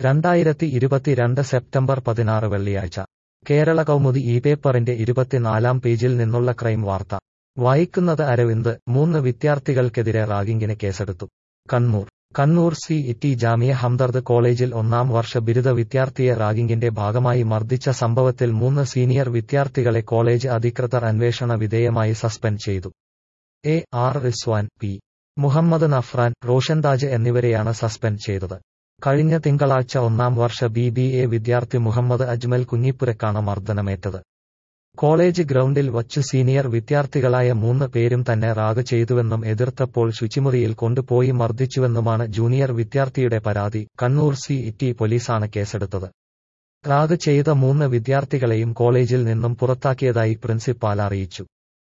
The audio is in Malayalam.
2022 സെപ്റ്റംബർ 16 വെള്ളിയാഴ്ച കേരള കൗമുദി ഈ പേപ്പറിന്റെ 24 പേജിൽ നിന്നുള്ള ക്രൈം വാർത്ത. വായിക്കുന്നത് അരവിന്ദ്. 3 വിദ്യാർത്ഥികൾക്കെതിരെ റാഗിങ്ങിന് കേസെടുത്തു. കണ്ണൂർ സി.ടി ജാമിയ ഹംദർദ് കോളേജിൽ 1-ാം വർഷ ബിരുദ വിദ്യാർത്ഥിയെ റാഗിങ്ങിന്റെ ഭാഗമായി മർദ്ദിച്ച സംഭവത്തിൽ 3 സീനിയർ വിദ്യാർത്ഥികളെ കോളേജ് അധികൃതർ അന്വേഷണ വിധേയമായി സസ്പെൻഡ് ചെയ്തു. R Rizwan, P. മുഹമ്മദ് നഫ്രാൻ, റോഷൻതാജ് എന്നിവരെയാണ് സസ്പെൻഡ് ചെയ്തത്. കഴിഞ്ഞ തിങ്കളാഴ്ച 1-ാം വർഷ BBA വിദ്യാർത്ഥി മുഹമ്മദ് അജ്മൽ കുഞ്ഞിപ്പുരക്കാണ് മർദ്ദനമേറ്റത്. കോളേജ് ഗ്രൗണ്ടിൽ വച്ചു സീനിയർ വിദ്യാർത്ഥികളായ 3 പേരും തന്നെ റാഗ് ചെയ്തുവെന്നും എതിർത്തപ്പോൾ ശുചിമുറിയിൽ കൊണ്ടുപോയി മർദ്ദിച്ചുവെന്നുമാണ് ജൂനിയർ വിദ്യാർത്ഥിയുടെ പരാതി. കണ്ണൂർ സി.ടി പോലീസാണ് കേസെടുത്തത്. റാഗ് ചെയ്ത 3 വിദ്യാർത്ഥികളെയും കോളേജിൽ നിന്നും പുറത്താക്കിയതായി പ്രിൻസിപ്പാൽ അറിയിച്ചു.